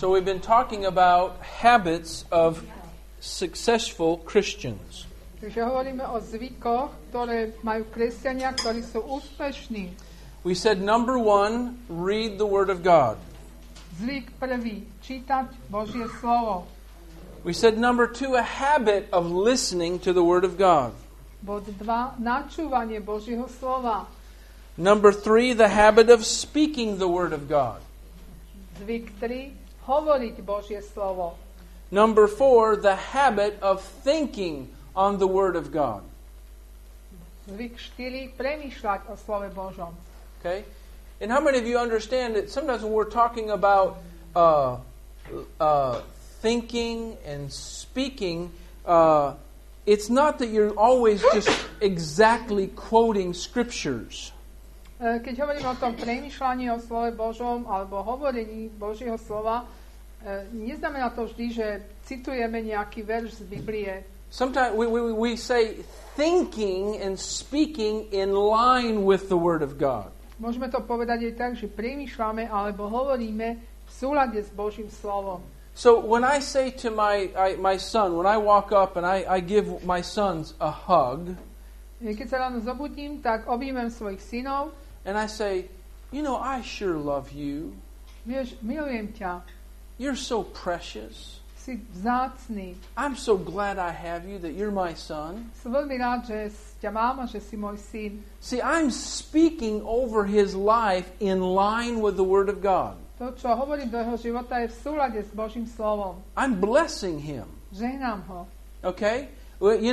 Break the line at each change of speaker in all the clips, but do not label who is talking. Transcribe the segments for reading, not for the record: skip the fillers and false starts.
So we've been talking about habits of successful Christians.
Takže hovoríme o zvykoch, ktoré majú kresťania, ktorí sú úspešní.
We said number 1, read the Word of God.
Zvyk prvý, čítať Božie slovo.
We said number 2, a habit of listening to the Word of God.
Bod 2, načúvanie Božieho slova.
Number 3, the habit of speaking the Word of God.
Zvyk 3, hovoriť Božie slovo.
Number 4, the habit of thinking on the Word of God.
Zvyk 4, premýšľať o slove Božom.
Okay? And how many of you understand that sometimes when we're talking about thinking and speaking, it's not that you're always just exactly quoting scriptures.
Keď hovorím o tom premýšľaní o slove Božom alebo hovorení Božieho slova, neznamená to vždy, že citujeme nejaký verš z Biblie.
Sometimes we say thinking and speaking in line with the Word of God.
Môžeme to povedať aj tak, že premýšľame alebo hovoríme v súlade s Božím slovom.
So when I say to my son, when I walk up and I give my sons a hug,
Keď sa ráno zobudím, tak objímem svojich synov.
And I say, you know, I sure love you.
Vieš, milujem ťa.
You're so precious.
Si vzácny.
I'm so glad I have you, that you're my son.
Som veľmi rád, že ťa mám a že si môj syn.
See, I'm speaking over his life in line with the Word of God.
To, čo hovorím do jeho života, je v súlade s Božím slovom.
I'm blessing him.
Žehnám ho.
Okay? When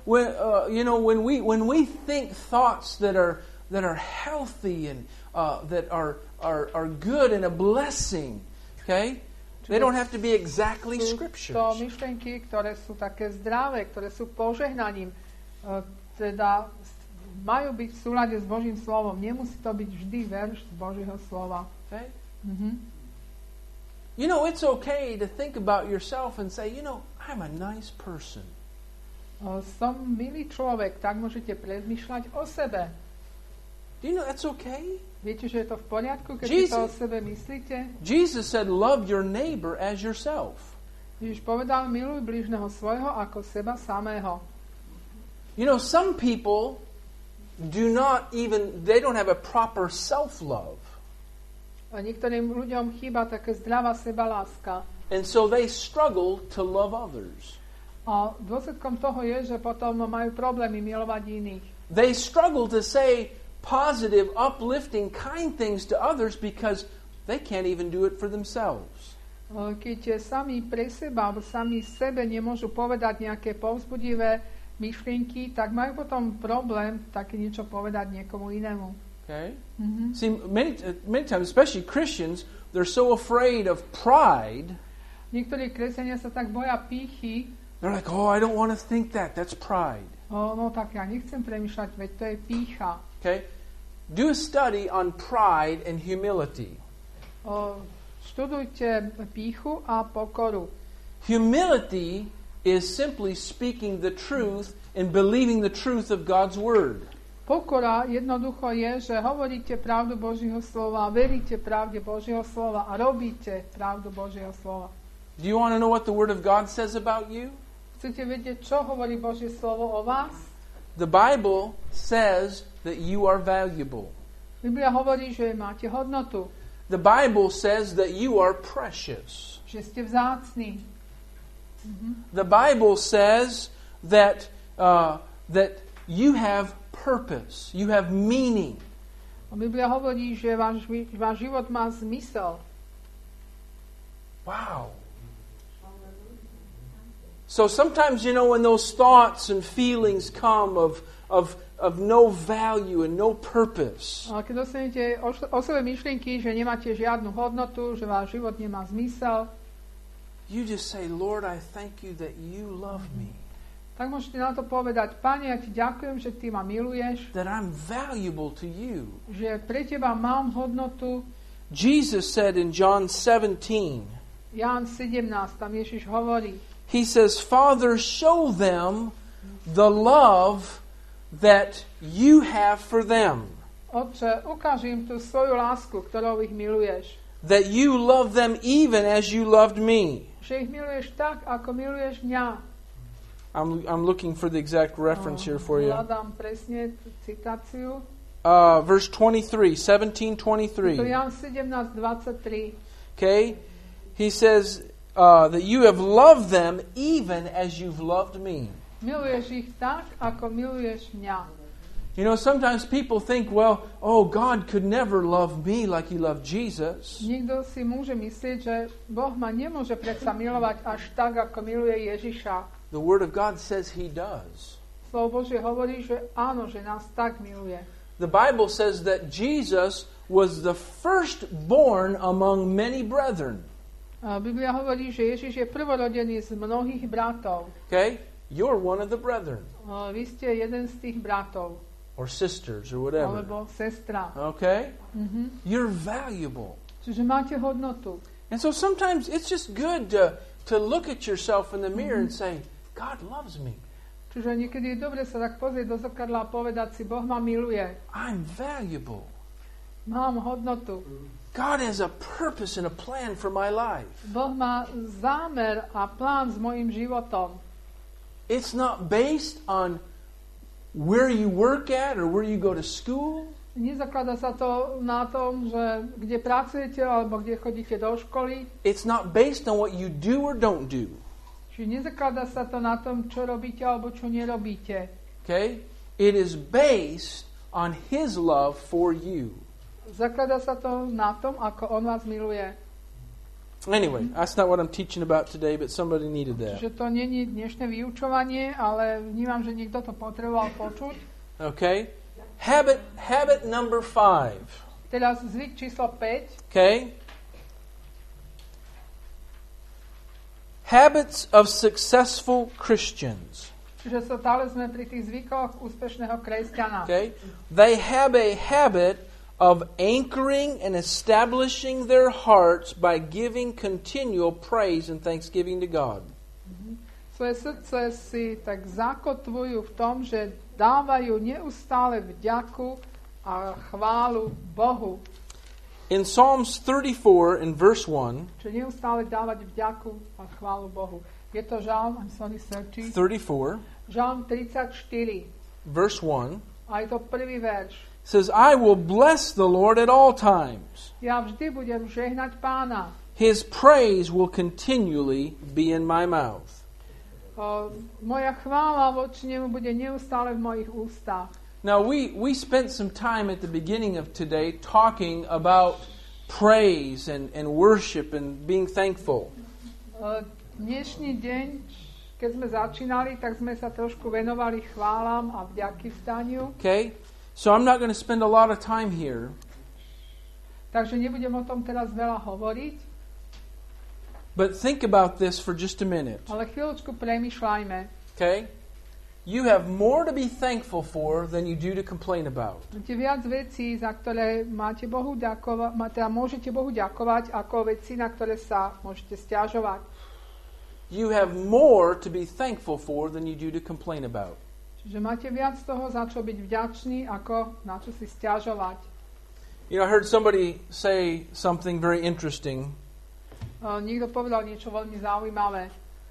we think thoughts that are healthy and that are good and a blessing, okay? They don't have to be exactly scriptures.
To myšlenky, ktoré sú také zdravé, ktoré sú požehnaním, teda majú byť v súlade s Božím slovom. Nemusí to byť vždy verš z Božieho slova.
Okay?
Mm-hmm.
You know, it's okay to think about yourself and say, you know, I'm a nice person.
Som milý človek, tak môžete premýšľať o sebe.
Do you know that's okay?
Viete, že je to v poriadku, keď si to o sebe myslíte?
Jesus said, love your neighbor as yourself.
Ježiš povedal, miluj blížneho svojho ako seba samého.
You know, some people they don't have a proper self-love.
A niektorým ľuďom chýba také zdravá sebaláska.
And so they struggle to love others.
A dôsledkom toho je, že potom majú problémy milovať iných.
They struggle to say positive, uplifting, kind things to others because they can't even do it for themselves.
Keď sami pre seba alebo sami sebe nemôžu povedať nejaké povzbudivé myšlienky, tak majú potom problém také niečo povedať niekomu inému.
Okay? Mm-hmm. See, many times, especially Christians, they're so afraid of pride.
Niektorí kresťania sa tak boja pýchy.
They're like, oh, I don't want to think that. That's pride.
No tak ja nechcem premýšľať, veď to je pýcha.
Okay? Do a study on pride and humility.
Študujte pýchu a pokoru.
Humility is simply speaking the truth and believing the truth of God's Word.
Pokora jednoducho je, že hovoríte pravdu Božieho slova, veríte pravde Božieho slova a robíte pravdu Božieho slova.
Do you want to know what the Word of God says about you?
Chcete vedieť, čo hovorí Božie slovo o vás?
The Bible says that you are valuable.
Biblia hovorí, že máte hodnotu.
The Bible says that you are precious.
Že ste vzácni. Mm-hmm.
The Bible says that you have purpose, you have meaning.
Biblia hovorí, že váš život má zmysel.
Wow. So sometimes, you know, when those thoughts and feelings come of no value and no purpose.
Ale keď dostanete o sebe myšlienky, že nemáte žiadnu hodnotu, že váš život nemá zmysel,
you just say, Lord, I thank you that you love me.
Tak môžete na to povedať, Pane, ja ti ďakujem, že ty ma miluješ.
That I'm valuable to you.
Že pre teba mám hodnotu.
Jesus said in John 17.
Ján 17, tam Ježiš hovorí.
He says, Father, show them the love that you have for them.
Otče, ukáž im tú svoju lásku, ktorou ich miluješ.
that you love them even as you loved me.
Že ich miluješ tak, ako miluješ mňa.
I'm looking for the exact reference here for you.
Hľadám presne tú citáciu.
Verse 23, 17:23.
To Ján 17:23.
Okay? He says that you have loved them even as you've loved me.
Miluješ ich tak, ako miluješ mňa.
You know, sometimes people think, well, oh, God could never love me like He loved Jesus.
Niekto si môže myslieť, že Boh ma nemôže predsa milovať až tak, ako miluje Ježiša.
The Word of God says He does.
Slovo Božie hovorí, že áno, že nás tak miluje.
The Bible says that Jesus was the firstborn among many brethren.
Biblia hovorí, že Ježiš je prvorodený z mnohých bratov.
Okay? You're one of the brethren.
Vy ste jeden z tých bratov.
Or sisters, or whatever.
Alebo sestra.
Okay? You're valuable.
Čiže máte hodnotu.
And so sometimes it's just good to look at yourself in the mirror and say, God loves me.
Čiže niekedy je dobre sa tak pozrieť do zrkadla a povedať si, Boh ma miluje.
I'm valuable.
Mám hodnotu.
God has a purpose and a plan for my life.
Boh má zámer a plán s mojím životom.
It's not based on where you work at or where you go to school.
Nezaklada sa to na tom, že kde pracujete alebo kde chodíte do školy.
It's not based on what you do or don't do.
Čiže nezaklada sa to na tom, čo robíte alebo čo nerobíte.
Okay? It is based on His love for you.
Zaklada sa to na tom, ako On vás miluje.
Anyway, that's not what I'm teaching about today, but somebody needed that.
Čiže to nie je dnešné vyučovanie, ale vnímam, že niekto to potreboval počuť.
Okay? Habit number 5.
Teraz zvyk číslo 5.
Okay? Habits of successful Christians.
Čiže stále sme pri tých zvykoch úspešného kresťana.
Okay? They have a habit of anchoring and establishing their hearts by giving continual praise and thanksgiving to God.
Svoje srdce si tak zakotvujú v tom, že dávajú neustále vďaku a chválu Bohu.
In Psalms 34 in verse 1,
Čiže neustále dávať vďaku a chválu Bohu. Je to Žalm
34,
Žalm 34,
verse 1,
a je to prvý verš.
says, I will bless the Lord at all times.
Ja vždy budem žehnať Pána.
His praise will continually be in my mouth.
Moja chvála voči nemu bude neustále v mojich ústach.
Now, we spent some time at the beginning of today talking about praise and worship and being thankful.
Dnešný deň, keď sme začínali, tak sme sa trošku venovali chválam a vďaky vstaniu.
Okay? So I'm not going to spend a lot of time here.
Takže nebudem o tom teraz veľa hovoriť.
But think about this for just a minute.
Ale chvíľočku premýšľajme.
Okay? You have more to be thankful for than you do to complain about.
Máte viac vecí, za ktoré máte Bohu ďakovať, teda môžete Bohu ďakovať, ako veci, na ktoré sa môžete sťažovať.
You have more to be thankful for than you do to complain about.
Čiže máte viac toho, za čo byť vďačný, ako na čo si sťažovať.
You know, I heard somebody say something very interesting.
Niekto povedal niečo veľmi zaujímavé.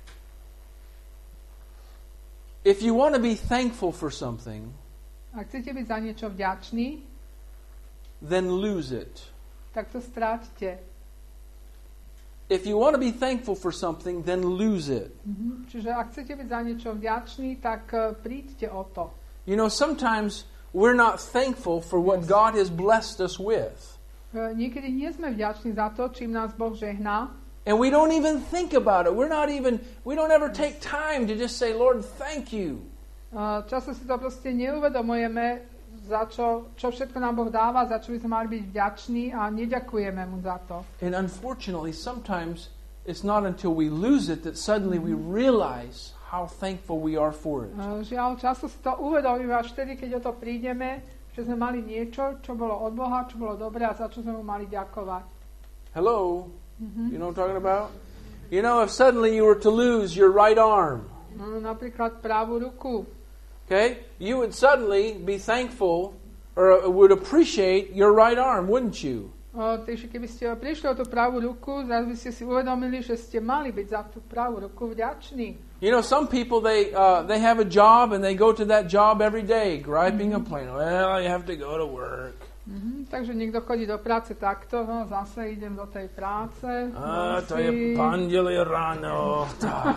If you want to be thankful for something,
Ak chcete byť za niečo vďačný,
then lose it.
tak to stráťte.
If you want to be thankful for something, then lose it.
Čiže ak chcete byť za niečo vďačný, tak príďte o to.
You know, sometimes we're not thankful for what God has blessed us with.
Niekedy nie sme vďační za to, čím nás Boh žehná.
And we don't even think about it. We don't ever take time to just say, Lord, thank you.
Často si to proste neuvedomujeme, za čo všetko nám Boh dáva, za čo by sme mali byť vďační a neďakujeme mu za to.
And unfortunately, sometimes it's not until we lose it that suddenly we realize how thankful we are for it.
Žiaľ, často si to uvedomíme až vtedy, keď o to prídeme, že sme mali niečo, čo bolo od Boha, čo bolo dobré a za čo sme mu mali ďakovať.
Hello? You know what I'm talking about? You know, if suddenly you were to lose your right arm,
Napríklad pravú ruku.
okay, you would suddenly be thankful or would appreciate your right arm, wouldn't you?
Takže keby ste prišli o tú pravú ruku, zrazu by ste si uvedomili, že ste mali byť za tú pravú ruku vďační.
You know, some people, they have a job and they go to that job every day, griping and complaining. Well, you have to go to work.
Takže niekto chodí do práce takto, no zase idem do tej práce.
To je pondělí ráno, tak.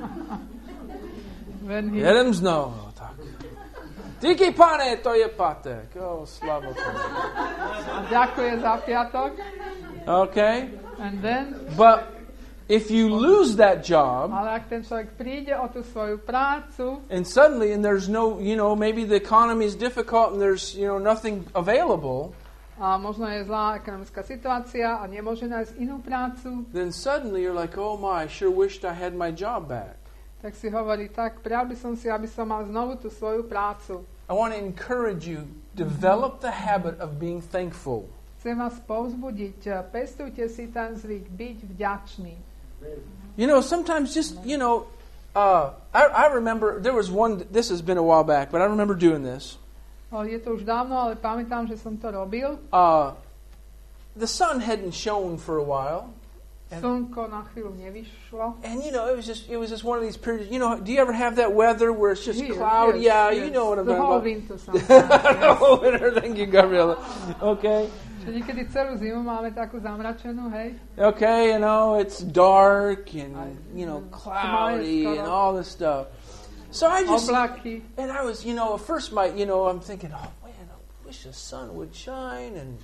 Jedem
znovu, tak. Díky, pane, to je pátek. Slava Pane.
Ďakujem za piatok.
Okay.
And then,
but if you lose that job,
ale ak ten človek príde o tú svoju prácu,
and suddenly, and there's no, you know, maybe the economy is difficult and there's, you know, nothing available,
a možno je zlá ekonomická situácia a nemôže nájsť inú prácu,
then suddenly you're like, oh my, I sure wished I had my job back.
Tak si hovorí, tak prial by som si, aby som mal znovu tú svoju prácu.
I want to encourage you, develop the habit of being thankful.
Chcem vás povzbudiť, pestujte si ten zvyk, byť vďačný.
You know, sometimes just, you know, I remember, there was one, this has been a while back, but I remember doing this.
Je to už dávno, ale pamätám, že som to robil.
The sun hadn't shone for a while.
Slnko na chvíľu nevyšlo.
And you know, it was just one of these periods. You know, do you ever have that weather where it's just cloudy?
Yes,
yeah, you know what I'm talking about.
Winter sometimes.
The whole winter. Thank you, Gabriela. Okay.
Že niekedy celú zimu máme takú zamračenú, hej?
Okay, you know, it's dark and, you know, cloudy and all this stuff. So I just,
oblaky.
And I was, you know, at first I'm thinking, oh man, I wish the sun would shine and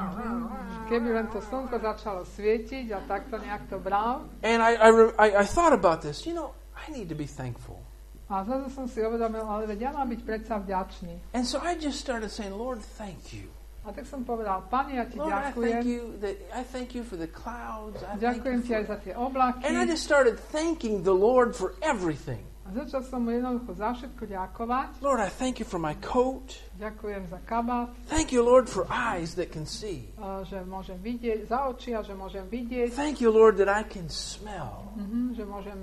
keby len to slnko začalo svietiť a takto nejak to bral.
And I thought about this, you know, I need to be thankful.
A zase som si uvedomil, ale veď ja mám byť predsa vďačný.
And so I just started saying, Lord, thank you.
A tak som povedal, Pane, ja ti
Lord,
ďakujem.
I thank you for the clouds.
Ďakujem ti aj za tie oblaky.
And I just started thanking the Lord for everything.
A začal som mu jednoducho za všetko ďakovať.
Lord, I thank you for my coat.
Ďakujem za kabát.
Thank you, Lord, for eyes that can see.
Že môžem vidieť, za oči a že môžem vidieť.
Thank you, Lord, that I can smell.
Že môžem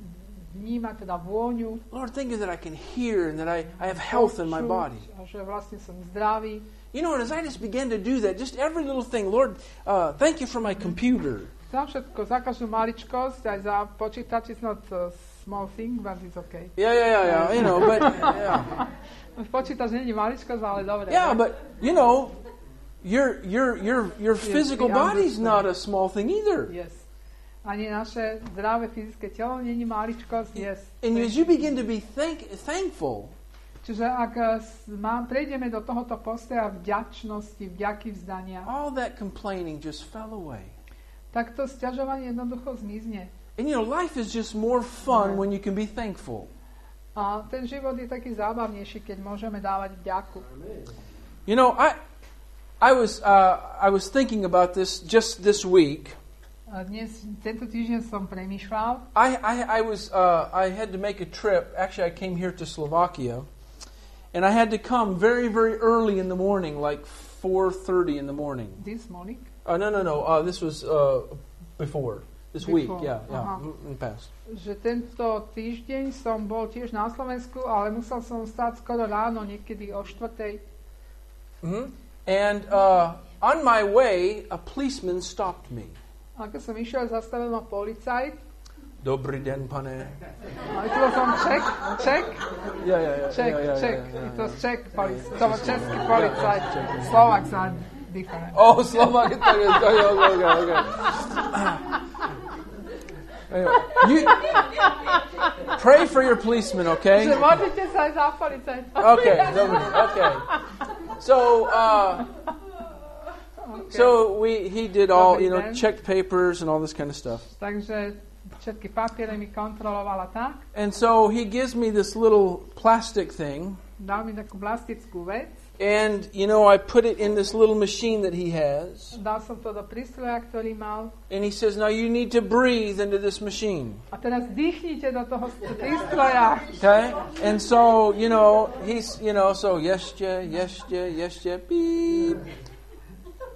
vnímať teda vôňu.
Lord, thank you that I can hear and that I have health in my body.
A že vlastne som zdravý.
You know, and as I just began to do that, just every little thing, Lord, thank you for my computer.
Za všetko, za každú maličkosť, aj za počítač, it's not a small thing, but it's okay.
Yeah, you know, but, yeah.
Počítač nie je maličkosť, ale dobre.
Yeah, but, you know, your physical body's not a small thing either.
Yes. Ani naše zdravé fyzické telo nie je maličkosť, yes.
And as you begin to be thankful,
čiže ak prejdeme do tohoto postoja vďačnosti, vďaky vzdania,
all that complaining just fell away.
Tak to sťažovanie jednoducho zmizne.
And you know, life is just more fun when you can be thankful.
A ten život je taký zábavnejší, keď môžeme dávať vďaku.
You know, I was thinking about this just this week.
Tento týždeň som premýšľal.
I had to make a trip. Actually, I came here to Slovakia. And I had to come very, very early in the morning, like 4:30 in the morning.
This morning?
No. This was before. This week, yeah, in the past.
Že tento týždeň som bol tiež na Slovensku, ale musel som stať skoro ráno, niekedy o 4:00.
Mm-hmm. And on my way, a policeman stopped me.
A keď som išiel, zastavil ma policajt.
Dobrý den, pane.
A to som Czech?
Yeah.
Czech. It was Czech policajt. To was český policajt. Slovaks are different.
Oh, Slovak. Okay. You pray for your policeman, okay?
Že modlite sa aj za policajta.
Okay, dobrý, okay. So he did all, you know, checked papers and all this kind of stuff.
Takže všetky papiere mi kontrolovala tak.
And so he gives me this little plastic thing.
Dal mi takú plastickú vec.
And, you know, I put it in this little machine that he has.
Dal som to do prístroja, ktorý mal.
And he says, now you need to breathe into this machine.
A teraz dýchnite do toho prístroja.
Okay? And so, you know, he's, you know, so ještě, beep.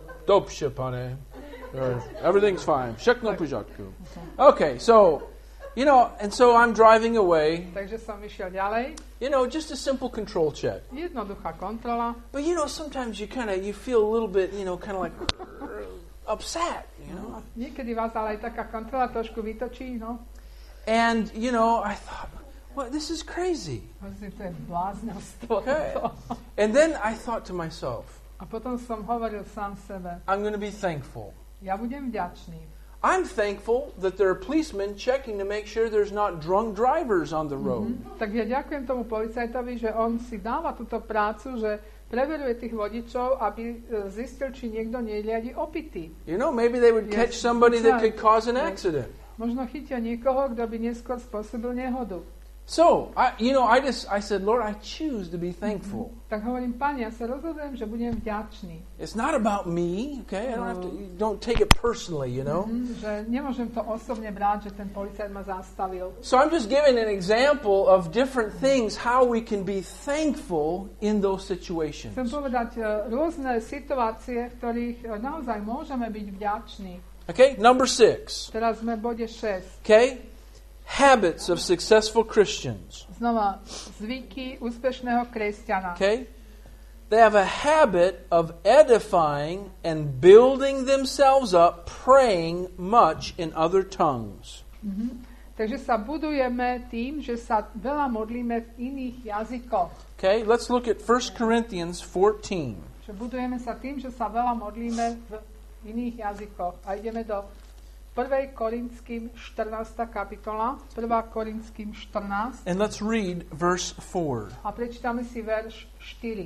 Dobrze, pane. Everything's fine. Všechno v pořádku. Okay, so You know, and so I'm driving away.
Takže som išiel ďalej.
You know, just a simple control check.
Jednoduchá kontrola.
But you know, sometimes you feel a little bit, kind of like upset,
Niekedy vás ale aj taká kontrola trošku vytočí, no.
And, I thought, well, this is crazy.
To je bláznostvo.
Okay. And then I thought to myself,
A potom som hovoril sám sebe,
I'm going to be thankful.
ja budem vďačný.
I'm thankful that there are policemen checking to make sure there's not drunk drivers on the road.
Tak ja ďakujem tomu policajtovi, že on si dáva túto prácu, že preveruje tých vodičov, aby zistil, či niekto neriadi opitý.
Maybe they would catch somebody that could cause an accident.
Možno chytia niekoho, kto by neskôr spôsobil nehodu.
So, I said, Lord, I choose to be thankful.
Tak hovorím, Pane, ja sa rozhodujem, že budem vďačný.
It's not about me, okay? Don't take it personally,
Že nemôžem to osobne brať, že ten policajt ma zastavil.
So I'm just giving an example of different things, how we can be thankful in those situations.
Chcem povedať rôzne situácie, v ktorých naozaj môžeme byť vďační.
Okay, number 6.
Teraz sme v bode 6.
Okay? Habits of successful Christians.
Znova, zvyky úspešného kresťana.
Okay? They have a habit of edifying and building themselves up, praying much in other tongues.
Takže sa budujeme tým, že sa veľa modlíme v iných jazykoch.
Okay, let's look at 1 Corinthians 14.
Že budujeme sa tým, že sa veľa modlíme v iných jazykoch. A ideme do 1. Korinským 14. kapitola, 1. Korinským 14.
And let's read verse 4.
A prečítame si verš 4.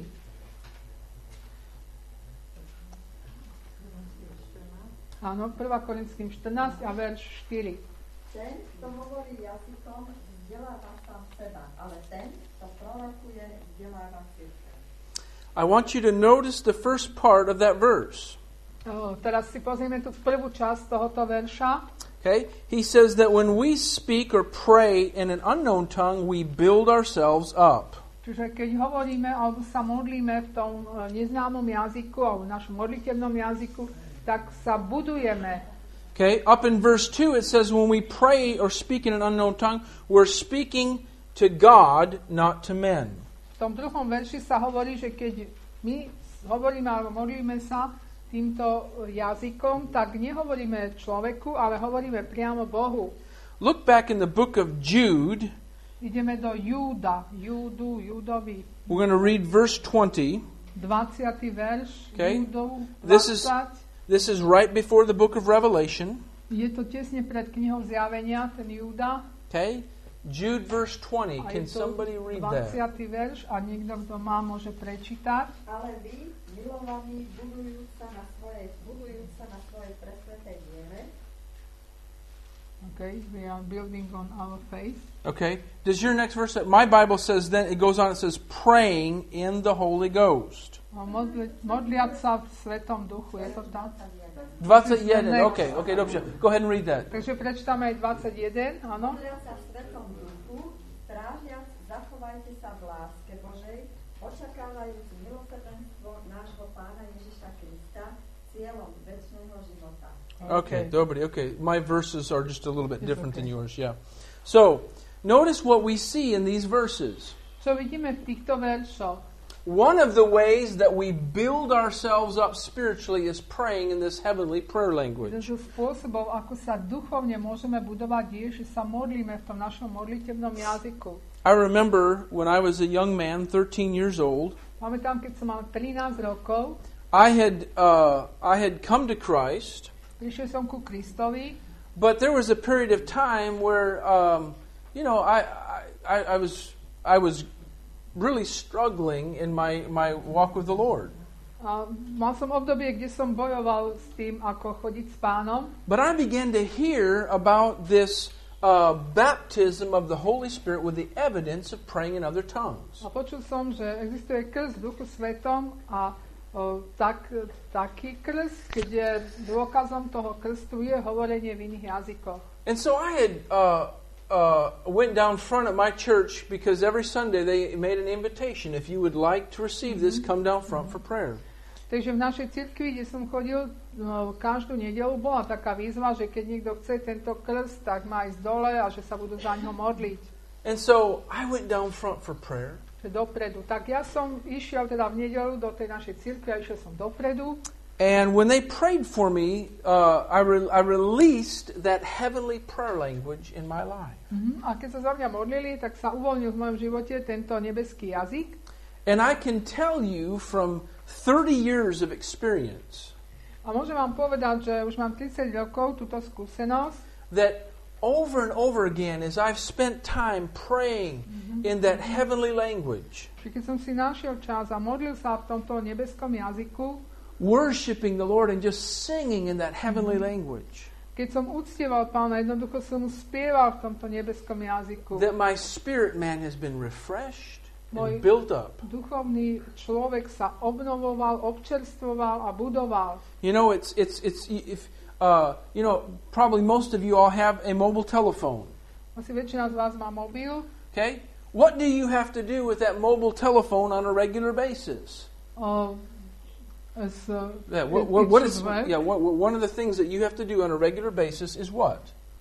Áno, 1. Korinským 14 a verš 4.
Ten, kto hovorí jazykom, vzdeláva sám seba, ale ten, kto prorokuje, vzdeláva cirkev.
I want you to notice the first part of that verse.
Teraz si pozrieme tu prvú časť tohoto verša.
Okay? He says that when we speak or pray in an unknown tongue, we build ourselves up.
Čiže keď hovoríme alebo sa modlíme v tom neznámom jazyku alebo v našom modlitevnom jazyku, tak sa budujeme.
Okay? Up in verse 2 it says when we pray or speak in an unknown tongue, we're speaking to God, not to men.
V tom druhom verši sa hovorí, že keď my hovoríme alebo modlíme sa týmto jazykom, tak nehovoríme človeku, ale hovoríme priamo Bohu.
Look back in the book of Jude.
Ideme do Júdovi.
We're going to read verse 20.
20. verš.
Okay.
Júdov 20.
This is right before the book of Revelation.
Je to tesne pred knihou Zjavenia, ten Júda.
Okay. Jude verse 20. Can somebody read that?
20. verš a niekto, kto má, môže prečítať.
Ale vy, milovaní, budujúc sa na svojej presvetej viere.
Okay, we are building on our faith.
Okay. Does your next verse, my Bible says, then it goes on, it says, praying in the Holy Ghost.
Modliať sa v Svetom Duchu, je to tak?
21, okay, dobře. Go ahead and read that.
Takže prečítame aj 21, áno.
Modlia sa v Svetom Duchu, strážiac, zachovajte sa v láske Božej, očakávajúc milosrdenstvo nášho Pána Ježiša Krista, cieľom večného života.
Okay, dobrý, okay. My verses are just a little bit different than yours, yeah. So, notice what we see in these verses.
Čo vidíme v týchto veršoch?
One of the ways that we build ourselves up spiritually is praying in this heavenly prayer language.
Jeden zo spôsobov, ako sa duchovne môžeme budovať, je, že sa modlíme v tom našom modlitevnom jazyku.
I remember when I was a young man, 13 years old,
Pamätám, keď som mal 13 rokov,
I had come to Christ,
prišiel som ku Kristovi,
but there was a period of time where, I was really struggling in my walk with the Lord.
A mal som obdobie, kde som bojoval s tým, ako chodiť s Pánom.
But I began to hear about this baptism of the Holy Spirit with the evidence of praying in other tongues.
A počul som, že existuje krst v Duchu Svetom a taký krst, kde dôkazom toho krstu je hovorenie v iných jazykoch.
And so I had went down front at my church because every Sunday they made an invitation. If you would like to receive this, come down front for prayer.
Takže v našej cirkvi, kde som chodil každú nedeľu, bola taká výzva, že keď niekto chce tento krst, tak má ísť dole a že sa budú za ňo modliť.
And so I went down front for prayer.
Dopredu. Tak ja som išiel teda v nedeľu do tej našej cirkvi a išiel som dopredu.
And when they prayed for me, I released that heavenly prayer language in my life.
A keď sa za mňa modlili, tak sa uvoľnil v mojom živote tento nebeský jazyk.
And I can tell you from 30 years of experience
A môžem vám povedať, že už mám 30 rokov túto skúsenosť,
that over and over again, as I've spent time praying in that heavenly language,
že keď som si našiel čas a modlil sa v tomto nebeskom jazyku,
worshiping the Lord and just singing in that heavenly language,
keď som uctieval Pána, jednoducho som mu spieval v tomto nebeskom jazyku.
that my spirit man has been refreshed
Môj
and built up.
duchovný človek sa obnovoval, občerstvoval a budoval.
You know, it's if you know, probably most of you all have a mobile telephone.
Asi väčšina z vás má mobil.
Okay, what do you have to do with that mobile telephone on a regular basis? Yeah, what is one of the things that you have to do on a regular basis is what?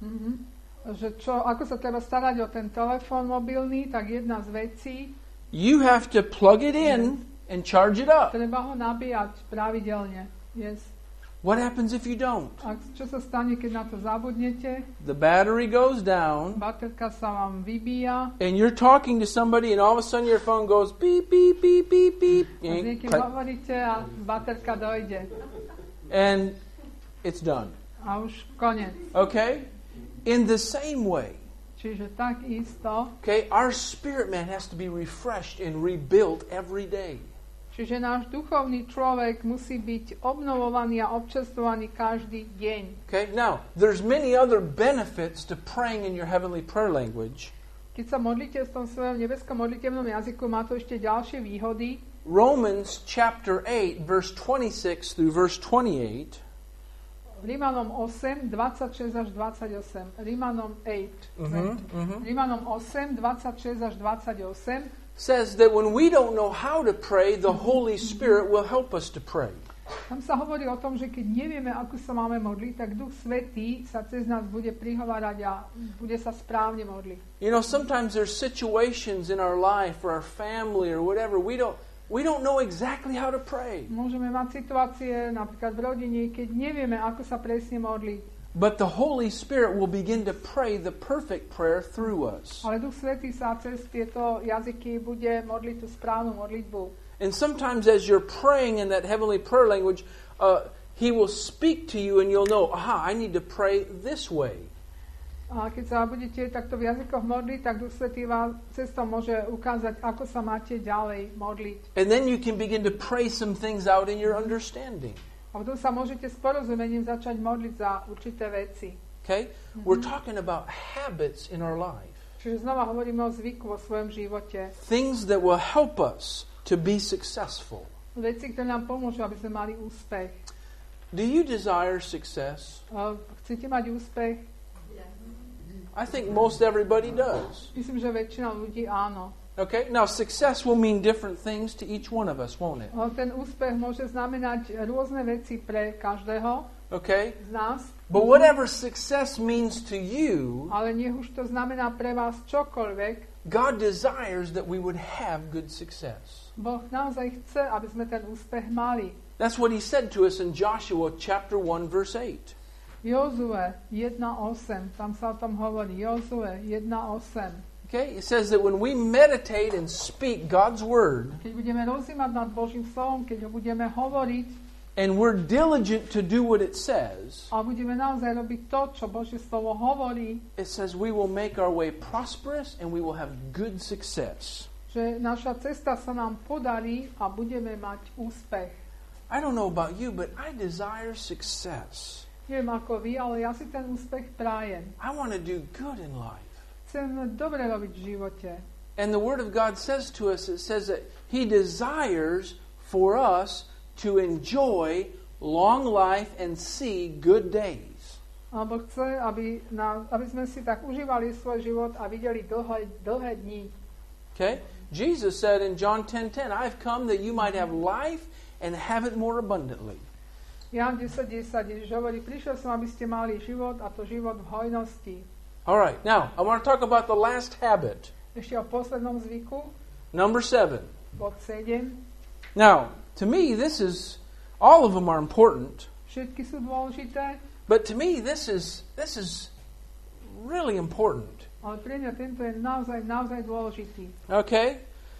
Že ako sa treba starať o ten telefón mobilný, tak jedna z vecí,
You have to plug it in and charge it up.
treba ho nabíjať pravidelne. Yes.
What happens if you don't?
A čo sa stane, keď na to zabudnete?
The battery goes down,
Baterka sa vám vybíja
and you're talking to somebody, and all of a sudden your phone goes beep, beep, beep, beep, beep.
a s niekým hovoríte a baterka dojde.
And it's done.
A už koniec.
Okay? In the same way,
Čiže tak isto,
okay, our spirit man has to be refreshed and rebuilt every day.
čiže náš duchovný človek musí byť obnovovaný a občerstvovaný každý deň.
Okay? Now, there's many other benefits to praying in your heavenly prayer language.
Keď sa modlíte v tom svojom nebeskom modlitevnom jazyku, má to ešte ďalšie výhody.
Romans chapter 8, verse 26 through verse 28
Rímanom 8, 26 až 28. Rímanom 8. Rímanom 8, 26 až 28
says that when we don't know how to pray, the Holy Spirit will help us to pray.
Tam sa hovorí o tom, že keď nevieme, ako sa máme modliť, tak Duch Svätý sa cez nás bude prihovárať a bude sa správne modliť.
You know, sometimes there's situations in our life or our family or whatever, we don't know exactly how to pray.
Môžeme mať situácie napríklad v rodine, keď nevieme, ako sa presne modliť.
But the Holy Spirit will begin to pray the perfect prayer through us.
Ale Duch Svätý sa cez tieto jazyky bude modliť tú správnu modlitbu.
And sometimes as you're praying in that heavenly prayer language, He will speak to you and you'll know, aha, I need to pray this way.
A keď sa budete takto v jazykoch modliť, tak Duch Svätý vám cez to môže ukázať, ako sa máte ďalej modliť.
And then you can begin to pray some things out in your understanding.
A potom sa môžete s porozumením začať modliť za určité veci.
Okay? We're talking about habits in our life.
Čiže znova hovoríme o zvyku vo svojom živote.
Things that will help us to be successful.
Veci, ktoré nám pomôžu, aby sme mali úspech.
Do you desire success?
Chcete mať úspech?
I think most everybody does.
Myslím, že väčšina ľudí áno.
Okay? Now, success will mean different things to each one of us, won't it?
Ten úspech môže znamenať rôzne veci pre každého
Okay?
z nás.
But whatever success means to you,
Ale nech už to znamená pre vás čokoľvek,
God desires that we would have good success.
Boh naozaj chce, aby sme ten úspech mali.
That's what He said to us in Joshua chapter 1, verse 8.
Jozue 1.8, tam sa o tom hovorí. Jozue 1.8.
Okay? It says that when we meditate and speak God's word,
Keď budeme rozímať nad Božím slovom, keď ho budeme hovoriť
and we're diligent to do what it says,
a budeme naozaj robiť to, čo Božie slovo hovorí,
it says we will make our way prosperous and we will have good success.
že naša cesta sa nám podarí a budeme mať úspech.
I don't know about you, but I desire success.
Neviem ako vy, ale ja si ten úspech prajem.
I want to do good in life.
Chcem dobre robiť v živote.
And the Word of God says to us, it says that He desires for us to enjoy long life and see good days.
Alebo chce, aby sme si tak užívali svoj život a videli dlhé dni.
Okay? Jesus said in John 10:10, I've come that you might have life and have it more abundantly.
Ján 10:10 Ježiš hovorí, prišiel som, aby ste mali život, a to život v hojnosti.
All right, now I want to talk about the last habit,
Ešte o poslednom zvyku,
number 7.
bod 7.
Now, to me, all of them are important,
Všetky sú dôležité,
but to me, this is really important.
ale pre mňa tento je naozaj dôležitý.
Okay?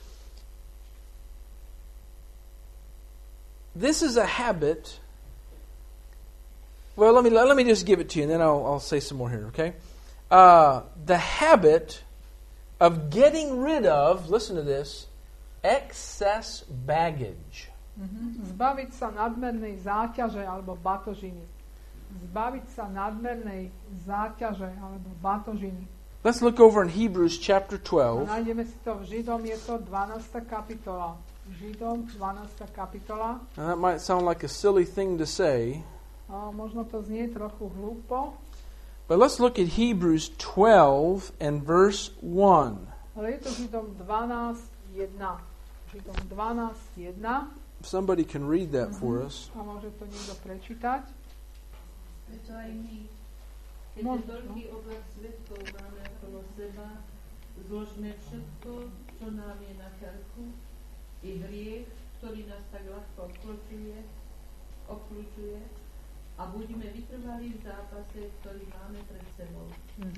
This is a habit. Well, let me just give it to you, and then I'll say some more here. Okay? The habit of getting rid of, listen to this, excess baggage.
Zbaviť sa nadmernej záťaže alebo batožiny. Zbaviť sa nadmernej záťaže alebo batožiny.
Let's look over in Hebrews chapter
A
12.
nájdeme si to v Židom, je to 12. kapitola. Židom 12. kapitola.
Now, that might sound like a silly thing to say,
Možno to znie trochu hlúpo,
but let's look at Hebrews 12 and verse 1.
ale je to Židom 12.1. Židom 12.1.
If somebody can read that for us.
A môže to niekto prečítať.
Preto aj my, keď
No,
ten veľký oblak svedkov máme okolo seba, zložme všetko, čo nám je na krku, i hriech, ktorý nás tak ľahko obklúčuje, a buďme vytrvalí v zápase, ktorý máme pred sebou.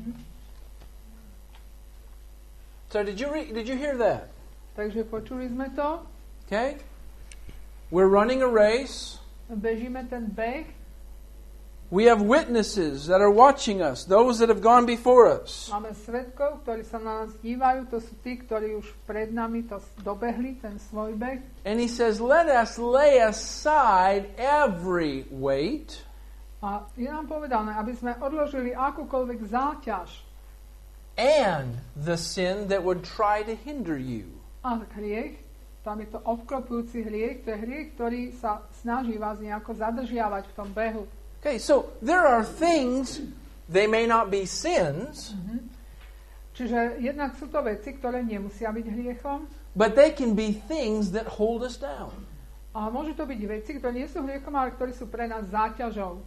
So did you hear that?
Takže počuli sme to.
Okay? We're running a race.
Bežíme ten beh.
We have witnesses that are watching us, those that have gone before us.
Máme svedkov, ktorí sa na nás dívajú. To sú tí, ktorí už pred nami to dobehli, ten svoj beh.
And he says, let us lay aside every weight.
A je nám povedané, aby sme odložili akúkoľvek záťaž
And the sin that would try to hinder you.
a hriech. Tam je to obklopujúci hriech. To je hriech, ktorý sa snaží vás nejako zadržiavať v tom behu.
Okay, so there are things, they may not be sins,
Čiže jednak sú to veci, ktoré nemusia byť hriechom,
but they can be things that hold us down.
a môžu to byť veci, ktoré nie sú hriechom, ale ktoré sú pre nás záťažou.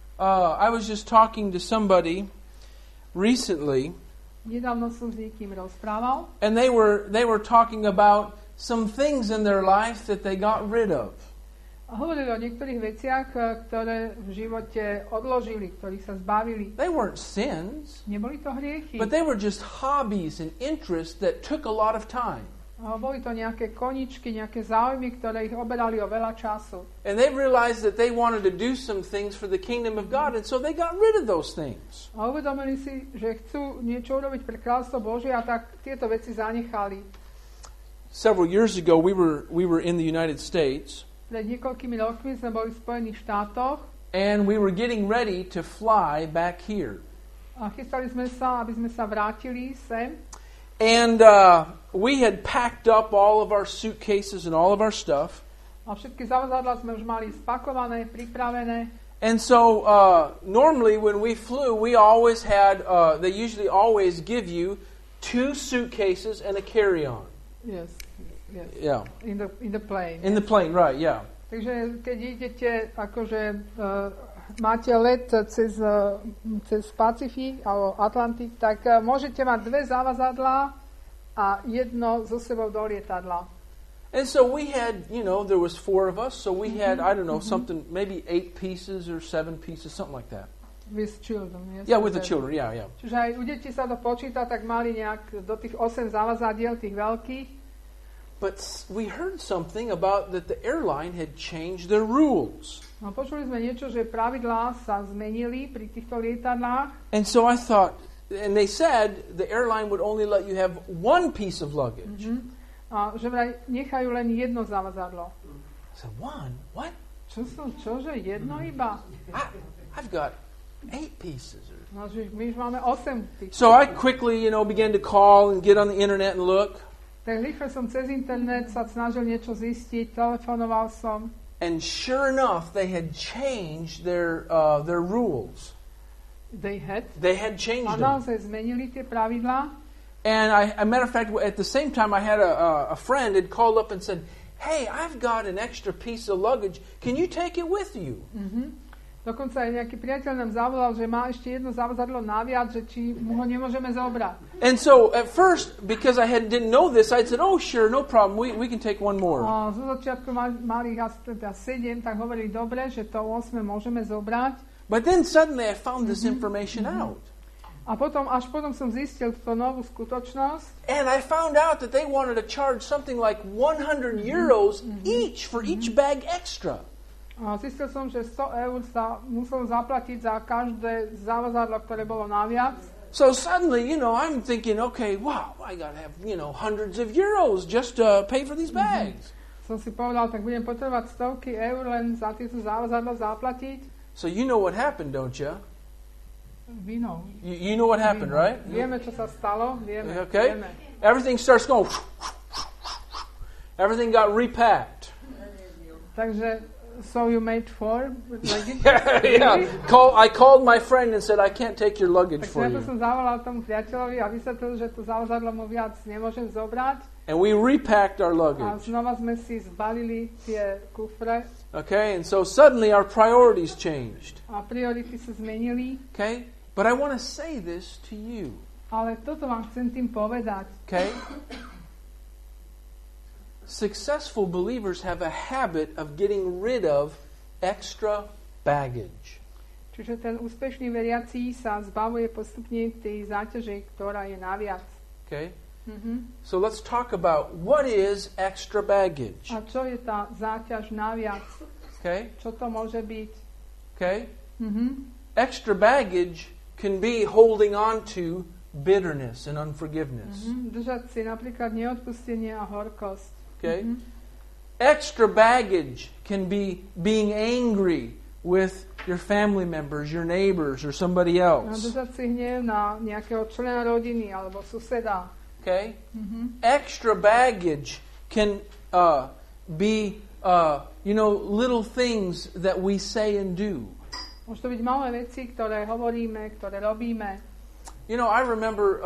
I was just talking to somebody recently,
Nedávno som s niekým rozprával
and they were talking about some things in their life that they got rid of.
a hovorili o niektorých veciach, ktoré v živote odložili, ktorých sa zbavili.
They weren't sins,
Neboli to hriechy,
but they were just hobbies and interests that took a lot of time.
boli to nejaké koničky, nejaké záujmy, ktoré ich oberali o veľa času.
And they realized that they wanted to do some things for the kingdom of God, and so they got rid of those things.
A uvedomili si, že chcú niečo urobiť pre kráľstvo Božie, a tak tieto veci zanechali.
Several years ago, we were in the United States,
Pred niekoľkými rokmi sme boli v Spojených štátoch
and we were getting ready to fly back here.
a chystali sme sa, aby sme sa vrátili sem.
And we had packed up all of our suitcases and all of our stuff.
A všetky zavazadlá sme už mali spakované, pripravené.
And so normally when we flew, we always had, they usually always give you 2 suitcases and a carry-on.
Yes.
Yeah.
In the plane.
In the plane, right, yeah.
Takže keď idete, akože máte let cez Pacifik alebo Atlantik, tak môžete mať 2 zavazadlá a jedno so sebou do lietadla.
And so we had, there was 4 of us, so we had, I don't know, something, maybe 8 pieces or 7 pieces, something like that.
With children, yes.
Yeah, with the children, yeah.
Čiže aj u detí sa to počíta, tak mali nejak do tých 8 zavazadiel, tých veľkých.
But we heard something about that the airline had changed their rules.
No, počuli sme niečo, že pravidlá sa zmenili pri týchto lietadlách.
And so I thought, and they said the airline would only let you have 1 piece of luggage.
A že vraj nechajú len jedno zavazadlo.
I said, 1? What?
Čože? Jedno iba?
I've got 8 pieces.
No, že my už máme 8 tých.
So I quickly, began to call and get on the internet and look.
Tak rýchle som cez internet sa snažil niečo zistiť, telefonoval som.
And sure enough, they had changed their rules.
They had
changed
a
them.
naozaj zmenili tie pravidlá.
And a matter of fact, at the same time, I had a friend had called up and said, hey, I've got an extra piece of luggage. Can you take it with you?
Dokonca aj nejaký priateľ nám zavolal, že má ešte jedno zavazadlo naviac, že či mu ho nemôžeme zobrať.
And so at first, because I didn't know this, I said, oh, sure, no problem. We can take one more.
A zo začiatku mali ich asi teda 7, tak hovorili, dobre, že to 8 môžeme zobrať.
But then suddenly I found this information out.
A až potom som zistil túto novú skutočnosť.
And I found out that they wanted to charge something like 100 euros each for each bag extra.
A zistil som, že 100 eur sa musel zaplatiť za každé zavazadlo, ktoré bolo naviac.
So suddenly, I'm thinking, okay, wow, I got to have, hundreds of euros just to pay for these bags.
Som si povedal, tak budem potrebovať stovky eur len za tieto zavazadlo zaplatiť.
So you know what happened, don't you?
We know.
You know what happened, right?
Vieme, čo sa stalo. Vieme.
Okay.
Vieme.
Everything starts going. Everything got repacked.
Takže, so you made 4 luggage?
Yeah. I called my friend and said, I can't take your luggage for
Takže
you.
som zavolal tomu priateľovi a vysvetlil, že to zavazadlo mu viac nemôžem zobrať.
And we repacked our
A
luggage.
znova sme si zbalili tie kufre.
Okay, and so suddenly our priorities changed.
A priority sa zmenili.
Okay, but I want to say this to you.
Ale toto vám chcem tým povedať.
Okay? Successful believers have a habit of getting rid of extra baggage.
Čiže ten úspešný veriaci sa zbavuje postupne tej záťaže, ktorá je naviac.
Okay? So let's talk about what is extra baggage.
A čo je tá záťaž naviac?
Okay?
Čo to môže byť?
Okay? Extra baggage can be holding on to bitterness and unforgiveness.
Držať si napríklad neodpustenie a horkosť.
Okay? Extra baggage can be being angry with your family members, your neighbors, or somebody
A
else.
držať si hnev na nejakého člena rodiny alebo suseda.
Okay? Extra baggage can be, little things that we say and do.
Môžu to byť malé veci, ktoré hovoríme, ktoré robíme.
I remember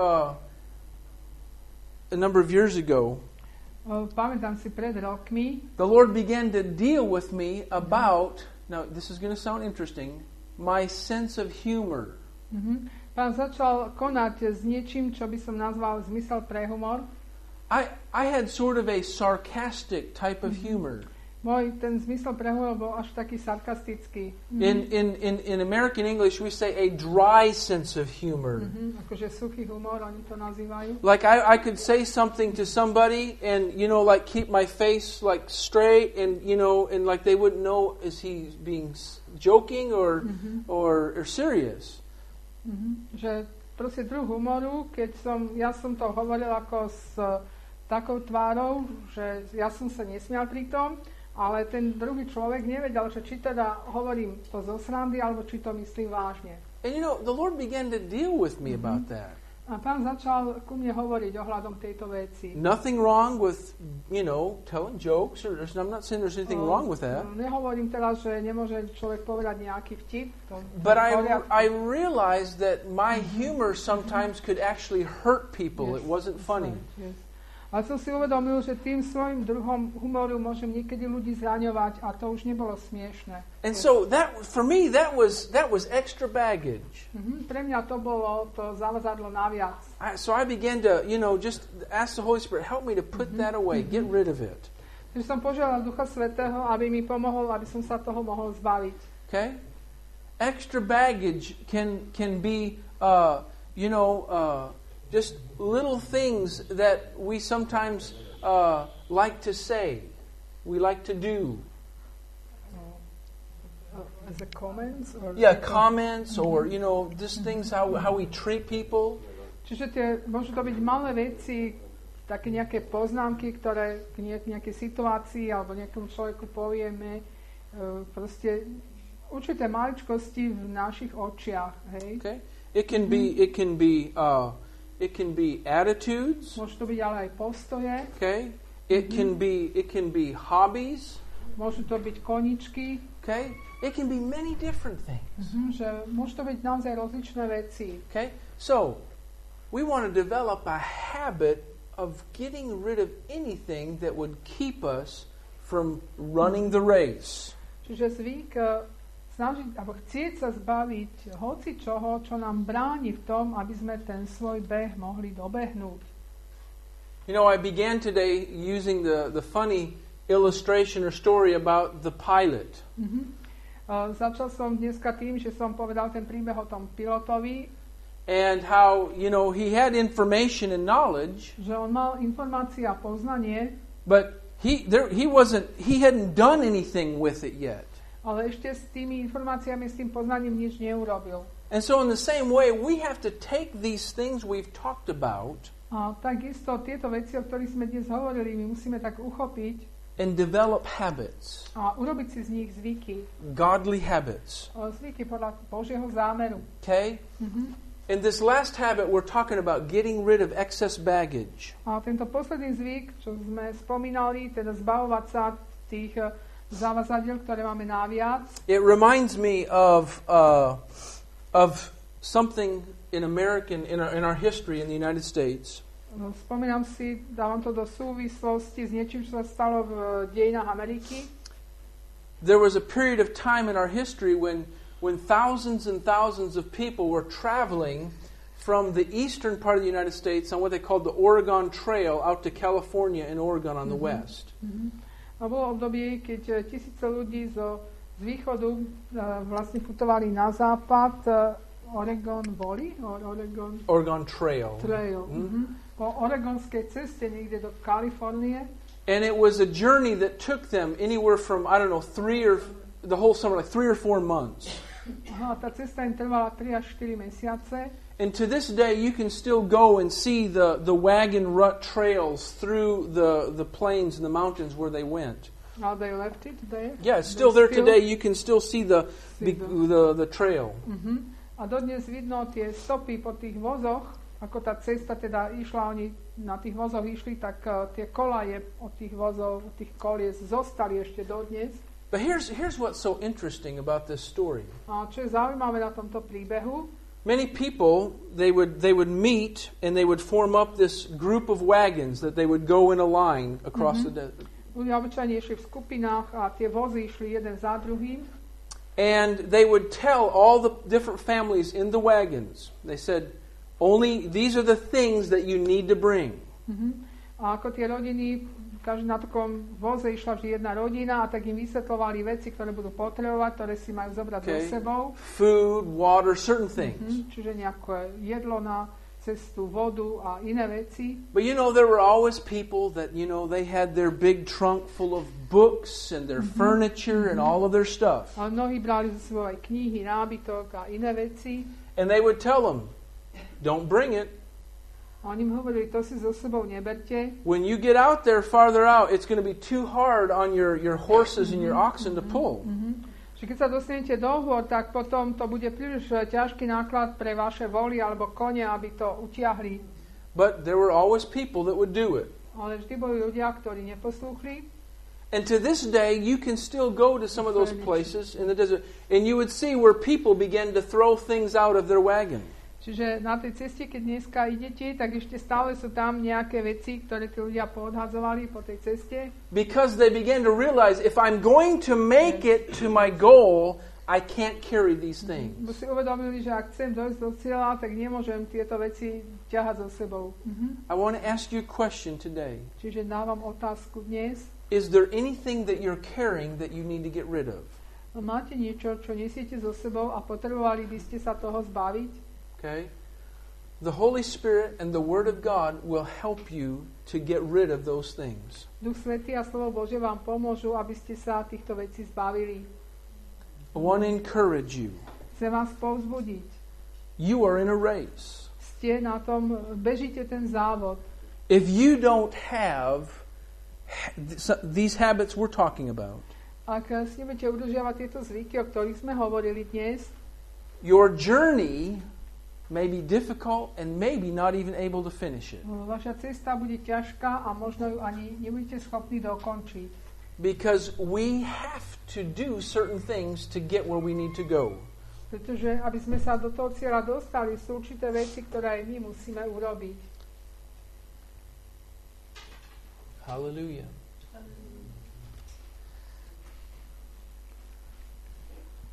a number of years ago,
Pamätám si pred rokmi,
the Lord began to deal with me about, now this is going to sound interesting, my sense of humor.
Pán začal konať s niečím, čo by som nazval zmysel pre humor.
I had sort of a sarcastic type of humor.
Ten zmysel pre humor bol až taký sarkastický.
In American English, we say a dry sense of humor.
Akože suchý humor, oni to nazývajú.
Like I could say something to somebody and, like keep my face like straight and, and like they wouldn't know is he being joking or serious.
Že proste druh humoru, keď ja som to hovoril ako s takou tvárou, že ja som sa nesmial pri tom, ale ten druhý človek nevedel, že či teda hovorím to zo srandy, alebo či to myslím vážne.
And the Lord began to deal with me about that.
A Pán začal ku mne hovoriť ohľadom tejto veci.
Nothing wrong with, telling jokes, or I'm not saying there's anything wrong with that.
Nehovorím teraz, že nemôže človek povedať nejaký vtip.
But I realized that my humor sometimes could actually hurt people. It wasn't funny.
A som si uvedomil, že tým svojim druhom humoru môžem niekedy ľudí zraňovať a to už nebolo smiešne.
And so for me that was extra baggage.
Pre mňa to bolo to zavazadlo naviac.
So I began to, just ask the Holy Spirit, help me to put that away, get rid of it.
Takže som požiadal Ducha Svätého, aby mi pomohol, aby som sa toho mohol zbaviť.
Okay? Extra baggage can be, just little things that we sometimes like to say, we like to do.
As a comments?
Comments or, just things, how we treat people.
Čiže môžu to byť malé veci, také nejaké poznámky, ktoré k nejakej situácii alebo nejakému človeku povieme. Proste určité maličkosti v našich očiach. Hej?
Okay. It can be attitudes.
Môžu to byť ale aj postoje.
Okay. It can be hobbies.
Môžu to byť koničky.
Okay. It can be many different things.
Že môžu to byť naozaj rozličné veci.
Okay. So, we want to develop a habit of getting rid of anything that would keep us from running the race.
Čiže zvyk snažiť, alebo chcieť sa zbaviť hoci čoho, čo nám bráni v tom, aby sme ten svoj beh mohli dobehnúť.
You know, I began today using the funny illustration or story about the pilot.
Začal som dneska tým, že som povedal ten príbeh o tom pilotovi.
And how, you know, he had information and knowledge.
Že on mal informácie a poznanie.
But he hadn't done anything with it yet.
Ale ešte s tými informáciami, s tým poznaním nič neurobil.
And so in the same way, we have to take these things we've talked about.
A takisto tieto veci, o ktorých sme dnes hovorili, my musíme tak uchopiť.
And develop habits.
A urobiť si z nich zvyky.
Godly habits.
Zvyky podľa Božieho zámeru.
Okay? In this last habit, we're talking about getting rid of excess baggage.
A tento posledný zvyk, čo sme spomínali, teda zbavovať sa tých zavazadiel, ktoré máme naviac.
It reminds me of something in our history in the United States.
Spomínam si, dávam to do súvislosti s niečím, čo sa stalo v dejinách Ameriky.
There was a period of time in our history when thousands and thousands of people were traveling from the eastern part of the United States on what they called the Oregon Trail out to California and Oregon on the west.
A bolo obdobie, keď tisíce ľudí z východu vlastne putovali na západ. Oregon Trail. Po oregonskej ceste niekde do Kalifornie.
And it was a journey that took them anywhere from, I don't know, 3 or 4 months.
Tá cesta im trvala 3 až 4 mesiace.
And to this day, you can still go and see the wagon rut trails through the plains and the mountains where they went.
They left it there?
Yeah, it's still there today. You can still see the trail.
A dodnes vidno tie stopy po tých vozoch, ako tá cesta teda išla, oni na tých vozoch išli, tak tie kolaje od tých vozov, od tých kolies zostali ešte dodnes.
But here's what's so interesting about this story.
A čo je zaujímavé na tomto príbehu?
Many people, they would meet and they would form up this group of wagons that they would go in a line across the desert.
Ľudia obyčajne išli v skupinách a tie vozy išli jeden za druhým.
And they would tell all the different families in the wagons. They said, only these are the things that you need to bring.
A ako tie rodiny, každý na takom voze išla vždy jedna rodina a tak im vysvetľovali veci, ktoré budú potrebovať, ktoré si majú zobrať so sebou.
Food, water, certain things.
Čiže nejaké jedlo na cestu, vodu a iné veci.
But you know, there were always people that, you know, they had their big trunk full of books and their furniture and all of their stuff.
A mnohí brali zo sebou aj knihy, nábytok a iné veci.
And they would tell them, don't bring it.
A oni im hovorili, to si so sebou neberte.
When you get out there, farther out, it's going to be too hard on your horses and your oxen to pull.
Čiže keď sa dostanete do hôr, tak potom to bude príliš ťažký náklad pre vaše voly alebo kone, aby to utiahli.
But there were always people that would do it.
Ale vždy boli ľudia, ktorí neposlúchli.
And to this day, you can still go to some of those places in the desert, and you would see where people began to throw things out of their wagon.
Čiže na tej ceste, keď dneska idete, tak ešte stále sú tam nejaké veci, ktoré tí ľudia poodhadzovali po tej ceste.
Because they began to realize, if I'm going to make it to my goal, I can't carry these things.
Bo si uvedomili, že ak chcem dojsť do cieľa, tak nemôžem tieto veci ťahať so sebou.
I want to ask you a question today.
Čiže dávam otázku dnes.
Is there anything that you're carrying that you need to get rid of?
Máte niečo, čo nesiete so sebou a potrebovali by ste sa toho zbaviť?
Okay? The Holy Spirit and the Word of God will help you to get rid of those things.
Duch Svätý a slovo Božie vám pomôžu, aby ste sa týchto vecí zbavili.
I want to encourage you.
Chcem vás povzbudiť.
You are in a race.
Ste na tom, bežíte ten závod.
If you don't have these habits we're talking about,
ak si nebudete udržiavať tieto zvyky, o ktorých sme hovorili dnes,
your journey may be difficult and maybe not even able to finish it.
Vaša cesta bude ťažká a možno ju ani nebudete schopní dokončiť.
Because we have to do certain things to get where we need to go.
Pretože aby sme sa do toho cieľa dostali, sú určité veci, ktoré aj my musíme urobiť.
Hallelujah.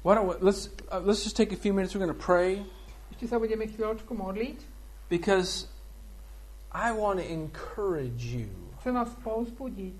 Let's just take a few minutes. We're going to pray
Ešte sa budeme chvíľočku modliť.
because I want to encourage you.
Chcem vás povzbudiť.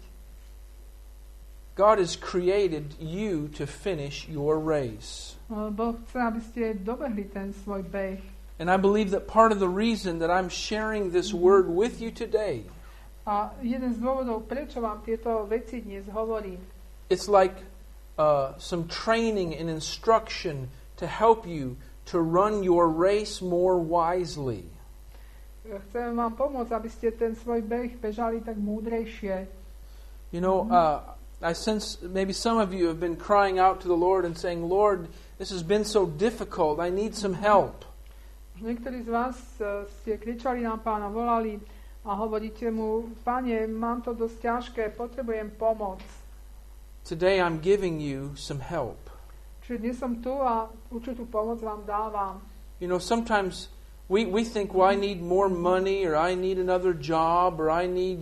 God has created you to finish your race.
Boh chce, aby ste dobehli ten svoj beh.
And I believe that part of the reason that I'm sharing this word with you today,
A jeden z dôvodov, prečo vám tieto veci dnes hovorím,
it's like some training and instruction to help you to run your race more wisely.
chcem vám pomôcť, aby ste ten svoj beh bežali tak múdrejšie.
You know, I sense maybe some of you have been crying out to the Lord and saying, Lord, this has been so difficult. I need some help.
Niektorí z vás ste kričali na Pána, volali a hovoríte mu, Pane, mám to dosť ťažké, potrebujem pomoc.
Today I'm giving you some help.
Čiže dnes som tu a určitú pomoc vám dávam.
You know, sometimes we think, well, I need more money, or I need another job, or I need,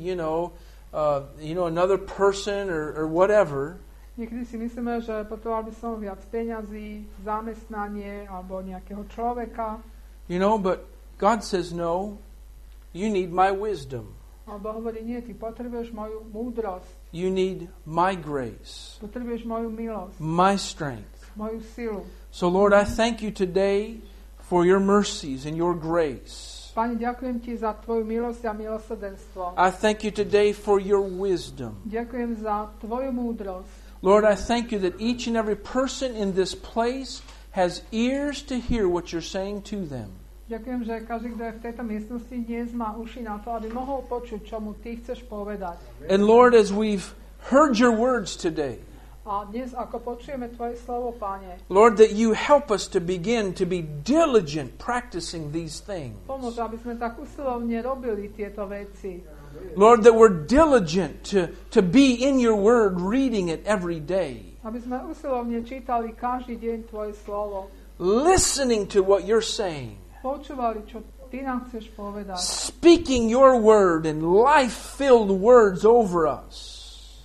another person, or whatever.
Niekedy si myslíme, že potreboval by som viac peňazí, zamestnanie alebo nejakého človeka.
You know, but God says, no, you need my wisdom.
Alebo hovorí, nie, ty potrebuješ moju múdrosť,
You need my grace,
potrebuješ moju milosť,
my strength.
moju silu.
So, Lord, I thank you today for your mercies and your grace.
Pane, ďakujem ti za tvoju milosť a milosrdenstvo.
I thank you today for your wisdom.
Ďakujem za tvoju múdrosť.
Lord, I thank you that each and every person in this place has ears to hear what you're saying to them.
Ďakujem, že každý, kto je v tejto miestnosti dnes, má uši na to, aby mohol počuť, čo mu ty chceš povedať.
And Lord, as we've heard your words today,
A dnes, ako počujeme tvoje slovo, Pane,
Lord, that you help us to begin to be diligent practicing these things.
pomôž, aby sme tak usilovne robili tieto veci.
Lord, that we're diligent to be in your word, reading it every day,
Aby sme usilovne čítali každý deň tvoje slovo.
listening to what you're saying,
Počúvali, čo ty nám chceš povedať.
speaking your word and life-filled words over us.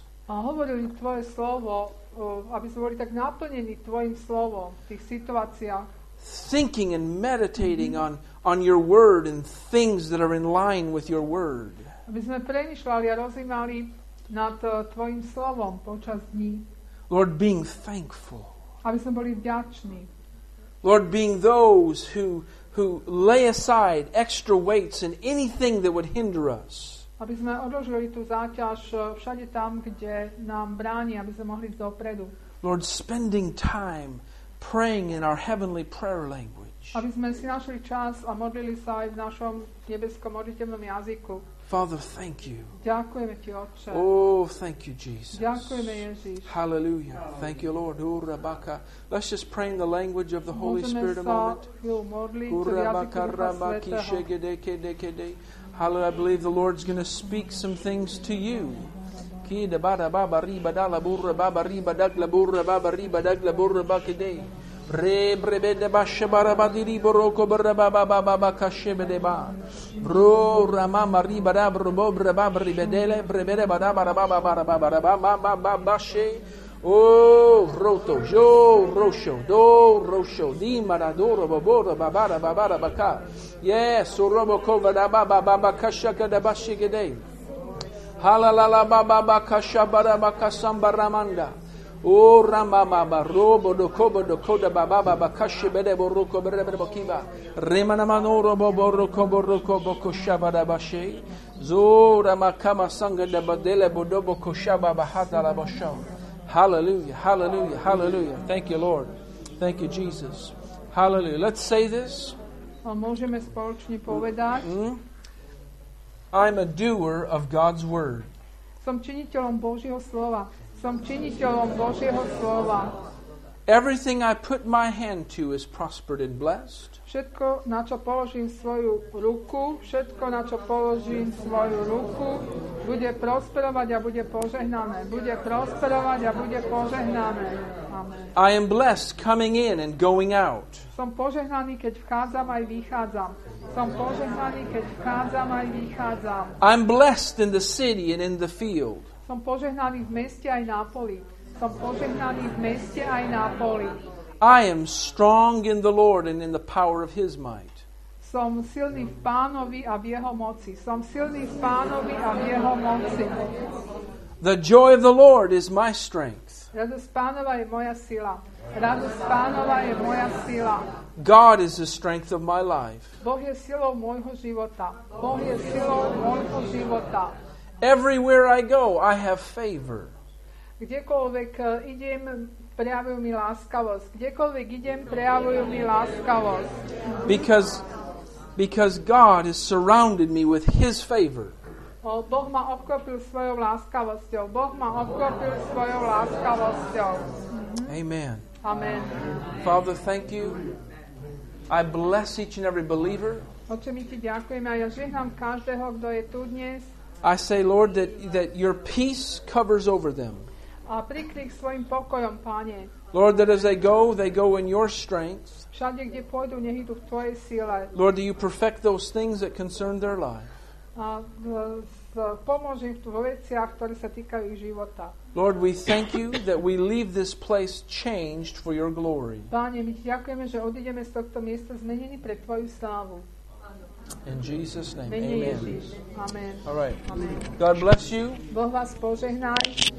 A hovorili tvoje slovo, aby sme boli tak naplnení tvojim slovom v tých situáciách.
Thinking and meditating on your word and things that are in line with your word.
Aby sme premýšľali a rozímali nad tvojim slovom počas dní.
Lord, being thankful.
Aby sme boli vďační.
Lord, being those who lay aside extra weights and anything that would hinder us.
Aby sme odložili tú záťaž všade tam, kde nám bráni, aby sme mohli ísť dopredu.
Lord, spending time praying in our heavenly prayer language.
Aby sme si našli čas a modlili sa aj v našom nebeskom modlitevnom jazyku.
Father, thank you.
Ďakujeme ti, Otče.
Oh, thank you, Jesus.
Ďakujeme, Ježiš.
Hallelujah. Thank you, Lord. Let's just pray in the language of the Holy Spirit a moment.
Môžeme sa chvíľu modliť v jazyku Ducha Svätého.
Hallelujah. I believe the Lord's going to speak some things to you. Re brebede bashe barabadiri boroko barababa kashebedeba bro ramama ribada brobo brababri bedele brebede bada barababa barababa bashe o roto jo rosho do rosho di maradoro bobora babara babara baka yes robo kovada baba baba kashaka da bashigede halalala baba kashabara bakasambaramanda O ramba baba robo do koda baba baba kashe bede boroko bere bokiba remana manoro boroko boko shabada bashe zora makama sanga da badele bodobo koshaba bahata la basho. Hallelujah, hallelujah, hallelujah. Thank you, Lord. Thank you, Jesus. Hallelujah. Let's say this.
Môžeme spoločne povedať.
I'm a doer of God's word.
Som činiteľom Božieho slova. Som činiteľom Božieho slova.
Everything I put my hand to is prospered and blessed.
Všetko, na čo položím svoju ruku, bude prosperovať a bude požehnané. Bude prosperovať a bude požehnané. Amen.
I am blessed coming in and going out.
Som požehnaný, keď vchádzam aj vychádzam.
I'm blessed in the city and in the field.
Som požehnaný v meste aj na poli.
I am strong in the Lord and in the power of His might.
Som silný v Pánovi a v Jeho moci. Som silný v Pánovi a v Jeho moci.
The joy of the Lord is my strength.
Radosť Pánova je moja sila. Radosť Pánova je moja sila.
God is the strength of my life.
Boh je silou môjho života. Boh je silou môjho života.
Everywhere I go, I have favor.
Kdekoľvek idem, prejavujú mi láskavosť. Kdekoľvek idem, prejavujú mi láskavosť.
Because God has surrounded me with His favor.
Boh ma obklopil svojou láskavosťou. Boh ma obklopil svojou láskavosťou.
Amen.
Amen.
Father, thank you. I bless each and every believer.
Oče, my Ti ďakujeme a ja žehnám každého, kto je tu dnes.
I say, Lord, that your peace covers over them.
A prikryj svojim pokojom, Pane.
Lord, that as they go in your strength.
Všade, kde pôjdu, nech idú v Tvojej sile.
Lord, do you perfect those things that concern their life?
A pomôž im vo veciach, ktoré sa týkajú ich života.
Lord, we thank you that we leave this place changed for your glory.
Páne, my Ti ďakujeme, že odídeme z tohto miesta zmenení pre Tvoju slávu.
In Jesus' name,
Mene
amen.
Ježiš. Amen.
All right.
Amen.
God bless you.
Boh vás požehnaj.